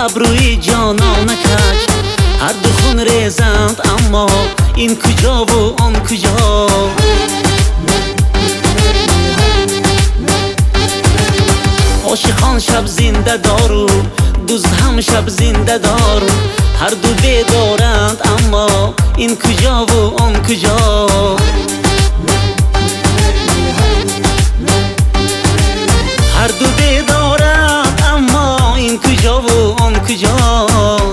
ابروی جانان کج، هر دو خون ریزند اما این کجا و آن کجا. عاشقان شب زنده دارو، دوست هم شب زنده دارو، هر دو بیدارند اما این کجا و آن کجا. هر دو بیدارند اما این کجا و آن کجا.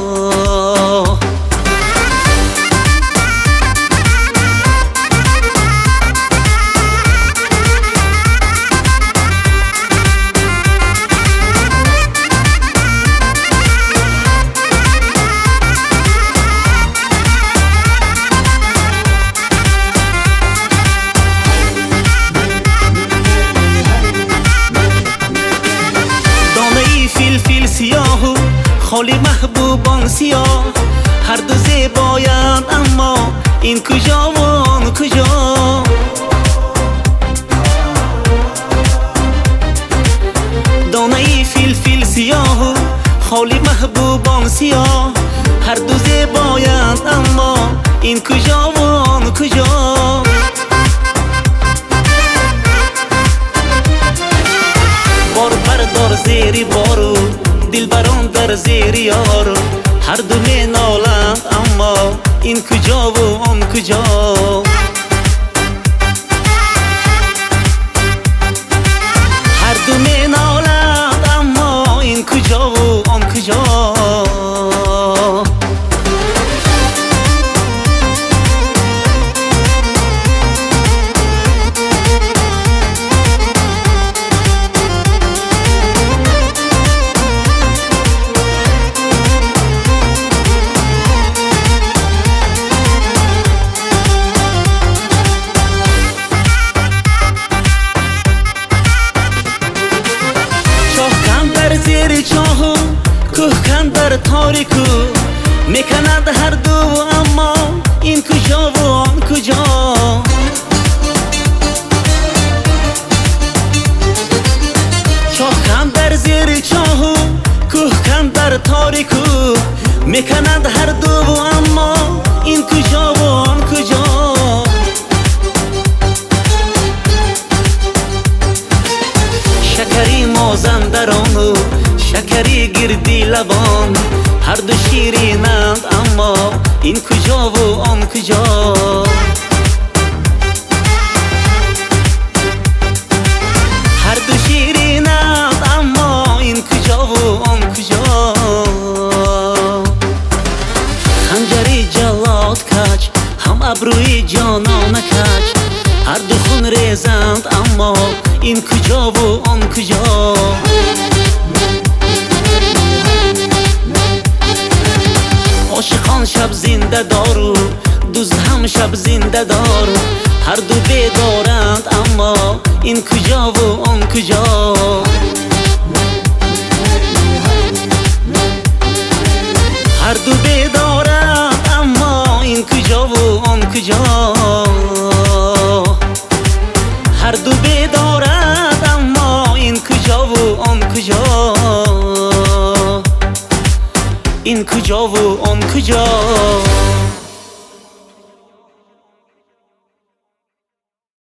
سیاه خالی محبوبان سیاه، هر دو زیبایند اما این کجا و آن کجا. دانه فیل سیاه خالی محبوبان سیاه، هر دو زیبایند اما این کجا و آن کجا. بار بردار زیری بارو، دلبران در زیر یارو، هر دو می نالند اما این کجا و آن کجا. هر دو می نالند اما این کجا و آن کجا. زیر چاهو کوهکن در تاریکو، میکند هر دو اما این کجا و آن کجا. چاهکن در زیر چاهو کوهکن در تاریکو، میکند هر دو اما این کجا و آن کجا. شکری مازندرانو شکری گردی لبان، هر دو شیرینند اما این کجا و آن کجا. هر دو شیرینند اما این کجا و آن کجا. خنجری جلاد کج، هم ابروی جانان کج، هر دو خون ریزند اما این کجا و آن کجا. عاشقان شب زنده دارو، دوست هم شب زنده دارو، هر دو بیدارند اما این کجا و آن کجا. هر دو بیدارند اما این کجا و آن کجا. هر دو بیدارند اما این کجا و آن کجا. این کجا و آن کجا.